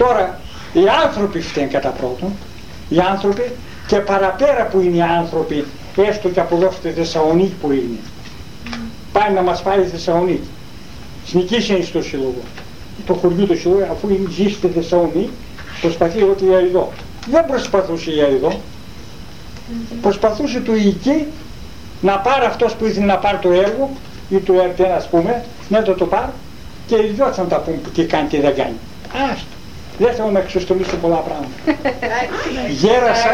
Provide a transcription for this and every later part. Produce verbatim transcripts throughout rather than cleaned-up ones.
Τώρα, οι άνθρωποι φταίνουν κατά πρώτον, οι άνθρωποι, και παραπέρα που είναι οι άνθρωποι, έστω και από εδώ στη Θεσσαλονίκη που είναι. Mm. Πάει να μας πάει στη Θεσσαλονίκη. Σνικήσει στο σύλλογο. Το χωριό του σύλλογο, αφού ζει στη Θεσσαλονίκη, προσπαθεί ότι για εδώ. Δεν προσπαθούσε για εδώ. Mm. Προσπαθούσε του εκεί να πάρει αυτός που ήθελε να πάρει το έργο, ή το έργο, ας πούμε, να το το πάρει, και οι δυο θα τα πούμε τι κάνει, τι δεν κάνει. Άστο. Δεν θέλω να εξωστολίσω πολλά πράγματα. Γέρασα,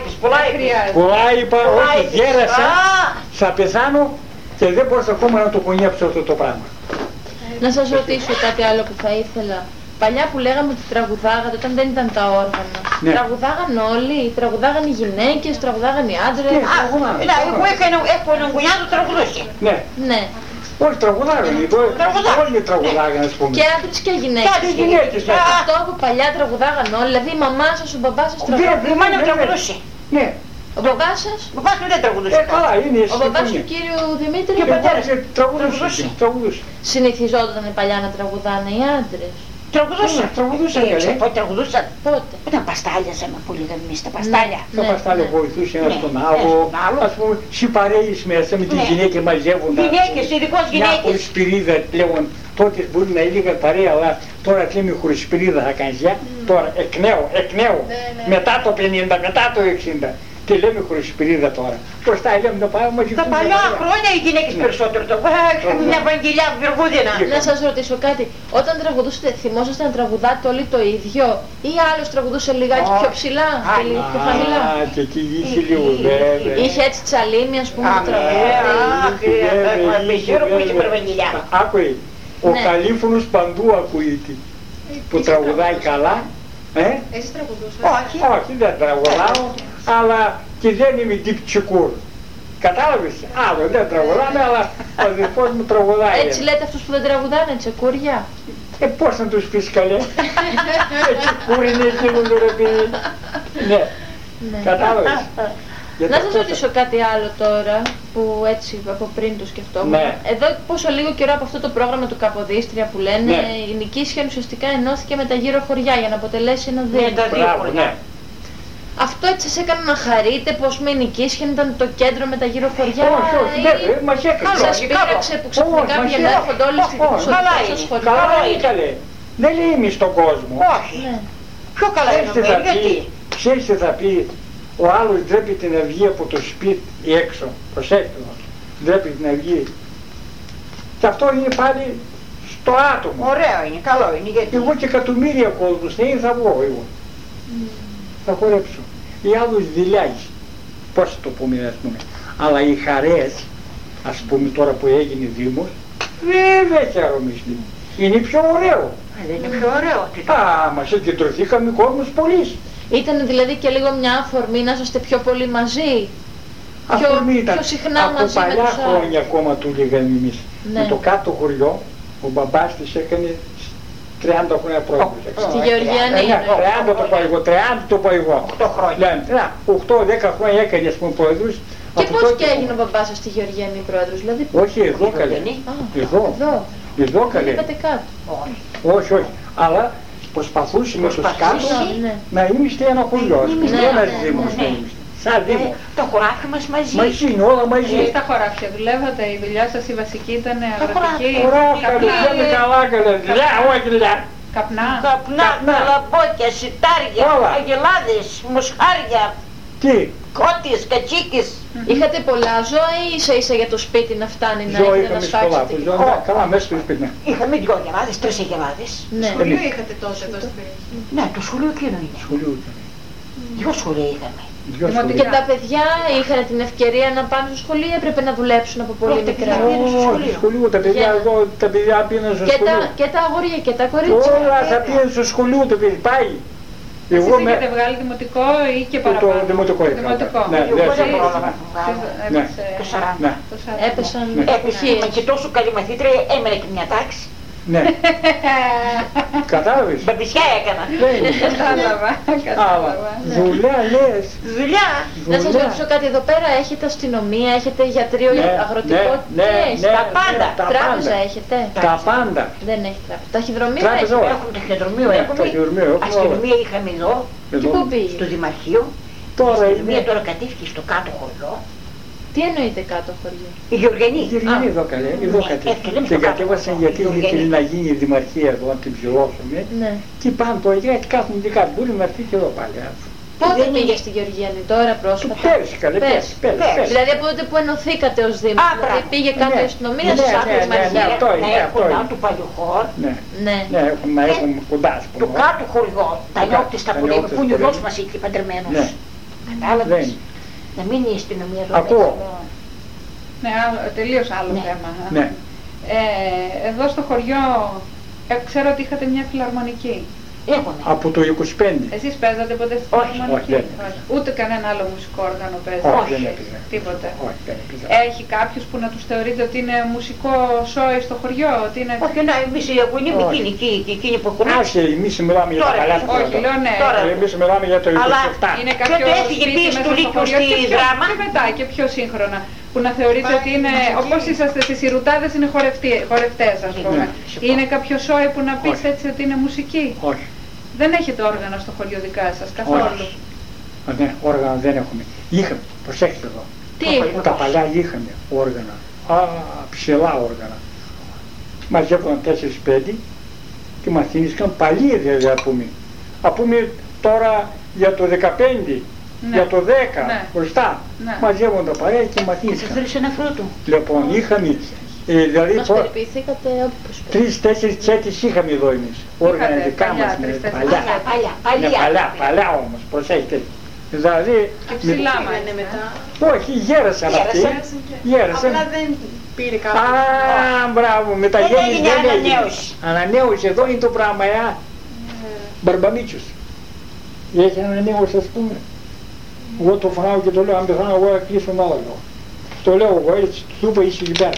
πολλά είπα, όχι γέρασα, θα πεθάνω και δεν μπορούσα ακόμα να το γονιέψω αυτό το πράγμα. Να σας ρωτήσω κάτι άλλο που θα ήθελα. Παλιά που λέγαμε ότι τραγουδάγατε όταν δεν ήταν τα όργανα, ναι. Τραγουδάγαν όλοι, τραγουδάγαν οι γυναίκες, τραγουδάγαν οι άντρες. Ναι, τραγουδάγαν. Εγώ έκανα γουνιά του τραγουδούσε. Ναι. Ναι. Όλοι τραγουδάγανε, όλοι τραγουδάγανε, ας πούμε. Και άντρες και γυναίκες. Και γυναίκες. Αυτό που παλιά τραγουδάγαν όλοι, δηλαδή η μαμά σας, ο μπαμπάς σας τραγουδάγανε. Η μάνα τραγουδούσε. Ναι. Ο μπαμπάς σας. Ο μπαμπάς μου δεν τραγουδούσε. Ε, καλά, είναι ο μπαμπάς του κύριου Δημήτρη. Και ο πατέρας τραγουδούσε. Συνηθιζόταν παλιά να τραγουδάνε οι άντρες. Τραγουδούσαν. Τραγουδούσαν. Πότε τραγουδούσαν. Πότε. Όταν παστάλιαζαμε που λέγαμε εμείς τα παστάλια. Τα παστάλια βοηθούσε ένας τον άλλο. Ας πούμε, συμπαρέεις μέσα με τις γυναίκες μαζεύουν. Γυναίκες, ειδικώς γυναίκες. Μια χωρισπυρίδα πλέον. Τότε μπορεί να έλεγα παρέα, αλλά τώρα λέμε χωρισπυρίδα θα κάνεις για. Τώρα εκ νέου, εκ νέου. Μετά το πενήντα, μετά το εξήντα. Τι λέμε χωρισπυρίδα τώρα. Μπροστά λέμε το πάμε μαζί. Τα παλιά χρόνια οι γυναίκες περισσότερο το είχαμε μια Ευαγγελιά Βυργούδινα. Να σας ρωτήσω κάτι. Όταν τραγουδούσατε, θυμόσαστε να τραγουδάτε όλοι το ίδιο ή άλλος τραγουδούσε λιγάκι πιο ψηλά και λίγο πιο χαμηλά? Α, και εκεί είχε λίγο βέβαια. Είχε έτσι τσαλίμι, ας πούμε, το τραγούδι. Επιχείρω που είχε Ευαγγελιά. Άκουε, ο Καλύφωνος παντού ακούγεται που τραγουδάει καλά. Εσείς τραγουδούσατε? Όχι, όχι, δεν τραγουδάω, αλλά και δεν είμαι τυπτσικούρ. Κατάλαβες, άλλο δεν τραγουδάμε, αλλά ο αδερφός μου τραγουδάει. Έτσι λέτε αυτούς που δεν τραγουδάνε, τσεκούρια? Ε, πώς να τους πεις καλέ. Τσεκούρ είναι εκείνο το ρε παιδί. Ναι, κατάλαβες. Να σας ρωτήσω κάτι άλλο τώρα, που έτσι από πριν το σκεφτόμουν. Ναι. Εδώ πόσο λίγο καιρό από αυτό το πρόγραμμα του Καποδίστρια που λένε, ναι. Η Νικήσιαν ουσιαστικά ενώθηκε με τα γύρω χωριά για να αποτελέσει ένα δήμο. Ναι, τα δύο χωριά. Ναι. Αυτό έτσι σας έκανε να χαρείτε πως με η Νικήσιαν ήταν το κέντρο με τα γύρω χωριά? Όχι, όχι, δεν μας έκανε. Σας πείραξε που ξαφνικά βγαίνουν έρχονται όλοι στη χωριά? Καλά είναι. Δεν λέει εμείς στον κόσμο. Όχι. Πιο καλά είναι, γιατί. Ξέρεις τι θα πει. Ο άλλος ντρέπεται να βγει από το σπίτι έξω, προσέξτε μας, ντρέπεται να βγει. Και αυτό είναι πάλι στο άτομο. Ωραίο είναι, καλό είναι, γιατί. Εγώ και εκατομμύρια κόσμος, ναι, θα βγω εγώ. Mm. Θα χορέψω. Ή άλλος δηλιάζει. Πώς θα το πούμε, ας πούμε. Αλλά οι χαρές, ας πούμε τώρα που έγινε Δήμος, βέβαια χαιρομίστη. Είναι πιο ωραίο. Δεν είναι πιο ωραίο. Α, μας συγκεντρωθήκαμε κόσμος πολλής. Ήταν δηλαδή και λίγο μια αφορμή να είσαστε πιο πολύ μαζί, πιο, πιο συχνά από μαζί με τους άλλους. Από παλιά χρόνια ακόμα του λέγαμε εμείς. Ναι. Με το κάτω χωριό, ο μπαμπάς της έκανε τριάντα χρόνια πρόεδρος. Στη Γεωργιανή. Ναι, τριάντα το πω εγώ, τριάντα το πω εγώ. οκτώ χρόνια. οκτώ δέκα χρόνια έκανε ας πούμε πρόεδρος. Και πώς και έγινε ο μπαμπάς σας στη Γεωργιανή πρόεδρος, δηλαδή? Όχι εδώ καλέ. Εδώ. Εδώ καλέ. Δεν είπατε κάτω. Όχι, όχι. Αλλά προσπαθούσε με τους κάτω να είμαστε ένα χωριό, ένας δήμος να είμαστε. Σαν δήμο. Το χωράφι μας μαζί. Μαζί είναι, όλα μαζί. Στα χωράφια δουλεύατε, η δουλειά σας η βασική ήταν αγροτική? Χωράφια, δουλεύουμε καλά καλά, δουλειά, όχι δουλειά. Καπνά. Καπνά, καλαμπόκια, σιτάρια, αγελάδες, μοσχάρια. Τι? Κότες, κατσίκες. Είχατε πολλά ζώα ή ίσα ίσα για το σπίτι να φτάνει να έχετε να σφάξετε? Καλά, μέσα στο σπίτι. Είχαμε δυο αγελάδες, τρεις αγελάδες. Σχολείο είχατε τότε εδώ στην περιοχή? Ναι, το σχολείο εκείνο είναι. Δυο σχολεία είχαμε. Και τα παιδιά είχαν την ευκαιρία να πάνε στο σχολείο ή έπρεπε να δουλέψουν από πολύ μικρά? Όχι, στο σχολείο, τα παιδιά εδώ, τα παιδιά πήγαιναν στο σχολείο. Και τα αγόρια και τα κορίτσια? Όλα θα πήγαιναν στο σχολείο, το παιδί πάει. Εσείς έχετε βγάλει δημοτικό ή και παραπάνω? Το δημοτικό είχα. Ναι, ναι. Έπεσαν εποχές. Και τόσο καλή μαθήτρια, έμενε και μια τάξη. Ναι. Κατάλαβες. Μπαμπισιά έκανα. Κατάλαβα, κατάλαβα. Δουλειά λες. Δουλειά. Να σας ρωτήσω κάτι εδώ πέρα, έχετε αστυνομία, έχετε γιατρείο, Ναι, αγροτικό, ναι, τι ναι, έχετε? ναι, τα πάντα. ναι, τα Τράπεζα πάντα. έχετε? Τα πάντα. Δεν έχει τράπεζα. Ταχυδρομείο Τράπεζα, έχετε? όχι. Έχουμε ταχυδρομείο, Ναι, έχουμε. ταχυδρομείο έχουμε όλα. Αστυνομία είχαμε εδώ, Και Εδώ. πού πήγε? στο Δημαρχείο. Τώρα Η αστυνομία είναι. τώρα κατήφθηκε στο κάτω χωριό. Τι εννοείται κάτω χωριό? Η Γεωργιανή. Η Γεωργιανή εδώ καλέ, εδώ Ναι, κατέβηκε. έφυγε, λέμε Και στο κάτω. κατέβασαν γιατί Η ήθελε Γεωργιανή. να γίνει η δημαρχία εδώ, να την ψηλώσουμε. Ναι. Και πάνω το γιατί κάθονται και κάτω. Μπορεί να έρθει και εδώ πάλι. Πότε Δεν πήγε είναι. στη Γεωργιανή, τώρα Του πρόσφατα? πέρυσι καλέ, πέρυσι, πέρυσι. Πέρυσι. πέρυσι. Δηλαδή από τότε που ενωθήκατε ως Δήμο, Α, δηλαδή μπράβο. πήγε κάτω Ναι. η αστυνομία, Ναι, σας ναι, άφησε ναι, ναι, μαχαίρια. αυτό είναι, Να αυτό έχουν είναι. του παλιοχώρ. Ναι, Ναι. ναι, έχουμε, να Και έχουμε κοντά, ας πούμε. Το κάτω χωριό, τα Το νιώκτες κάτω, τα τα πολύ, νιώκτες που είναι ο πολύ. γιος μας εκεί παντρεμένος. Ναι. Κατάλαβες. Δεν. Να μην είναι η αστυνομία εδώ. Ακούω. μέσα. Ναι, άλλο, τελείως άλλο Ναι. θέμα. α. Ναι. Ε, εδώ στο χωριό, ε, ξέρω ότι είχατε μια φιλαρμονική. Έχουμε. Από το είκοσι πέντε. Εσείς παίζατε ποτέ στη Όχι, φιλαρμονική? όχι, δεν. Ούτε κανένα άλλο μουσικό όργανο παίζει? Όχι, Όχι. δεν έπαιζε. Τίποτε. Όχι, δεν έπαιζε. Έχει κάποιους που να τους θεωρείτε ότι είναι μουσικό σόι στο χωριό, ότι είναι... Όχι, να, εμείς οι αγωνοί με Όχι. εκείνοι, εκείνοι, και εκείνοι που έχουν. Άσε, εμείς μιλάμε για τα Τώρα, παλιά όχι, πράγματα. λέω ναι. Τώρα. Εμείς μιλάμε για το Αλλά είκοσι επτά. Είναι Και κάποιο όταν έφυγε σπίτι πίσω μέσα του στο Λύκειου χωριό στη και πιο- δράμα. Και μετά και πιο σύγχρονα. Που να θεωρείτε ότι είναι, όπως είσαστε στις Ιρουτάδες είναι χορευτή- χορευτές ας πούμε. Ναι. Είναι κάποιο σόι που να πείτε Όχι. έτσι ότι είναι μουσική? Όχι. Δεν έχετε όργανα στο χωριό δικά σας καθόλου? Όχι. Α, ναι, όργανα δεν έχουμε. Είχαμε, προσέξτε εδώ. Τι Το έχετε? Τα παλιά είχαμε όργανα. Α, ψηλά όργανα. Μαζεύονταν τέσσερις πέντε και μαθήνισκαν παλιοί δηλαδή να πούμε. Α πούμε τώρα για το δεκαπέντε, Ναι. για το δέκα, Ναι. μπροστά. Ναι. Μαζεύονταν παρέα και Θα σας μαθήνισκαν. δώσει ένα φρούτο. Λοιπόν, είχαμε, ε, δηλαδή Μας προ- περιποιηθήκατε όπως πρέπει. τρεις-τέσσερις τσέτες είχαμε εδώ εμείς. Όργανα Είχατε δικά παλιά, μας, ναι, τρεις-τέσσερις. παλιά. Παλιά, παλιά, Ναι, παλιά. παλιά, παλιά όμως, προσέξτε. Δηλαδή, Και ψηλά με- μάλιστα. μετά. όχι, γέρασαν αυτοί. Γέρασαν. Γέρασαν. Απλά δεν πήρε Α, κάποιο. μπράβο, μεταγέννηση έγινε δεν έγινε. ανανέωση. Ανανέωση, εδώ είναι το πράγμα, ε. Μπαρμπαμίτσος. Έχει ανανέωση, ας πούμε. Εγώ το φωνάω και το λέω, αν πεθάνω εγώ θα κλείσω ένα άλλο. Το λέω εγώ έτσι, του είπα είσαι εκεί πέρα.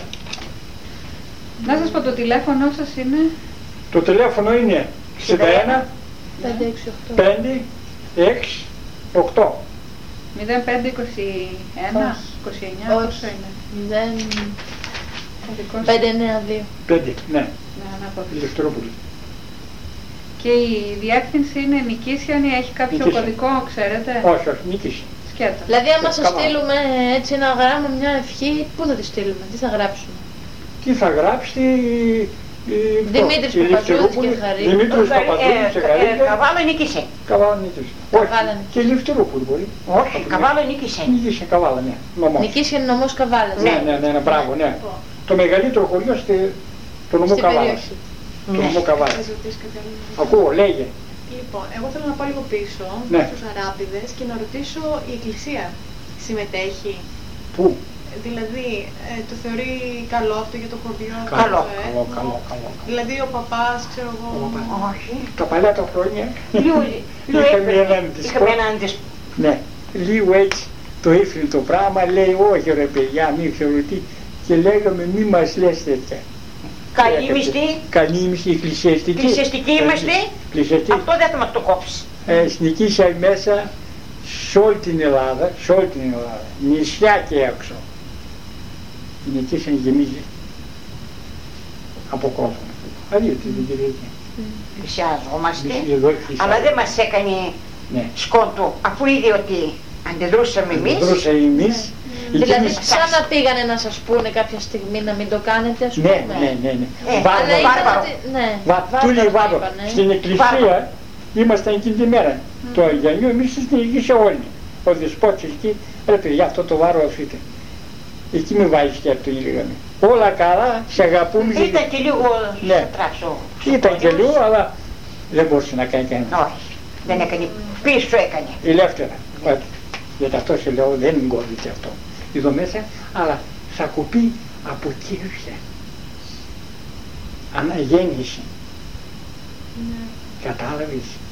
Να σας πω το τηλέφωνο σας είναι... Το τηλέφωνο είναι εξήντα ένα πέντε έξι οκτώ. πέντε έξι οκτώ. μηδέν πέντε είκοσι ένα, Όχι. είκοσι εννιά, Όχι. πόσο είναι? μηδέν Ο δικός σας? πέντε εννέα δύο. πέντε, ναι, Ναι, ανάποδα. ηλεκτρόπολη. Και η διεύθυνση είναι Νικήσιανη, έχει κάποιο Νικήσιανη. κωδικό, ξέρετε? Όχι, όχι, νίκησε. Σκέτα. Δηλαδή άμα σας Καλά. στείλουμε έτσι ένα γράμμα, μια ευχή, πού θα τη στείλουμε, τι θα γράψουμε? Τι θα γράψει η... η- Δημήτρης η Παπαζούλης Λευτερούπολη, και Χαρή. Δημήτρης Παπαζούλης και Χαρή. Καβάλα νίκησε. Καβάλα νίκησε. Καβάλα Όχι, νίκησε. και η Λευτερούπολη μπορεί. Όχι, Καβάλα νίκησε. Νίκησε Καβάλα, ναι. Νομός. Νικήσιαν νομός Καβάλας. Ναι, ναι, ναι, ναι, μπράβο, ναι. Το μεγαλύτερο χωριό στη... το νομό Στην Καβάλας. περιοχή. Το νομό Θα Καβάλας. σας ρωτήσω κάτι άλλο. Ακούω, λέγε. Λοιπόν, εγώ θέλω να πάω λίγο πίσω Ναι. στους Αράπηδες και να ρωτήσω η Εκκλησία συμμετέχει. Πού? Δηλαδή, ε, το θεωρεί καλό αυτό για το χωριό? Καλό, ε? Καλό, καλό, καλό. Δηλαδή ο παπάς, ξέρω εγώ... Ο παπάς. Όχι. Τα παλιά τα χρόνια. Λίγο, λίγο Είχαμε έναν έφερε. της Είχαμε κο- έναν της... Ναι, λίγο έτσι το έφυγε το πράγμα, λέει όχι ρε παιδιά, μη θεωρητή και λέγαμε μη μας λες τέτοια. Καλή μισθή. Καλή μισθή, εκκλησιαστική. Εκκλησιαστική είμαστε. Εκκλησιαστική. Αυτό δεν θα μας το κόψει. Ε, σνικήσα μέσα σε όλη την Ελλάδα, σε όλη την Ελλάδα, νησιά και έξω. Νικήσαν γεμίζει από κόσμο. Αλήθεια, την Κυριακή. Πλησιάζομαστε. Εδώ εκκλησιάζω. Αλλά δεν μας έκανε Ναι. σκόντο, αφού είδε ότι αντιδρούσαμε εμείς. Αντιδρούσαμε εμείς. Δηλαδή εκείνοι- ξανά πήγανε να σας πούνε κάποια στιγμή να μην το κάνετε, ας πούμε. Ναι, ναι, ναι. ναι. Ε, Βάρβαρο. Αλλά είπαν Βάρβαρο. ότι... Ναι, Βα, του λέει βάρβαρο Βάρβαρο. είπανε. Στην εκκλησία ήμασταν εκείνη τη μέρα. Το Αγιανιού εμείς στην εκκλησία όλοι. Ο δεσπότης εκεί, ρε παιδιά αυτό το βάρο αφήτε. Εκεί με βάζεις και αυτό λέγαμε. Όλα καλά, σε αγαπούμε. και- Ήταν και λίγο Ναι. στο τράψο. Ήταν και λίγο, αλλά δεν μπορούσε να κάνει κανένα. Όχι, δεν έκανε. Πίσω έκανε. Ελεύθερα. Πάτε. Γιατί αυτό σε λέω δεν γκόβεται αυτό. Εδώ μέσα, αλλά θα κοπεί από κύρια. Αναγέννηση. Κατάλαβες.